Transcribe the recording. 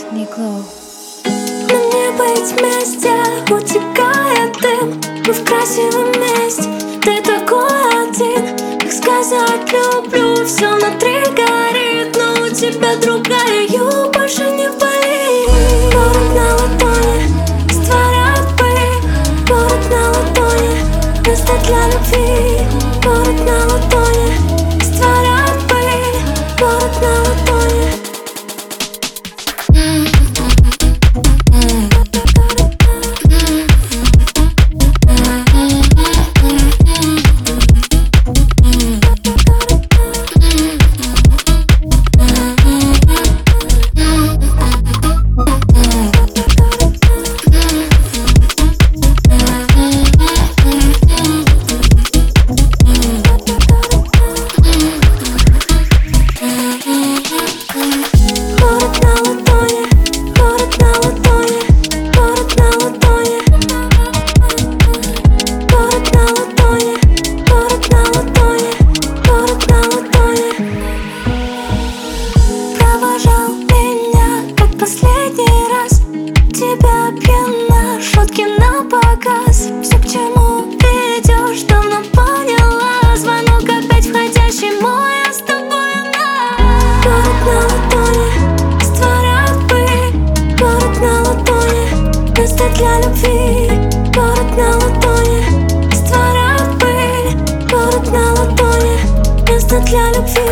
Никлоу. Нам не быть вместе, утекает дым. Мы в красивом месте, ты такой один. Как сказать люблю, все внутри горит. Но у тебя другая, ее больше не болит. Город на ладони, растворяет пыль. Город на ладони, место для любви. Город на ладони, растворяет пыль. Город на ладони. Последний раз тебя пьяна, шутки на показ. Все, к чему ты идешь, давно поняла. Звонок опять входящий мой, а с тобой она. Город на ладони, растворяет пыль. Город на ладони, место для любви. Город на ладони, растворяет пыль. Город на ладони, место для любви.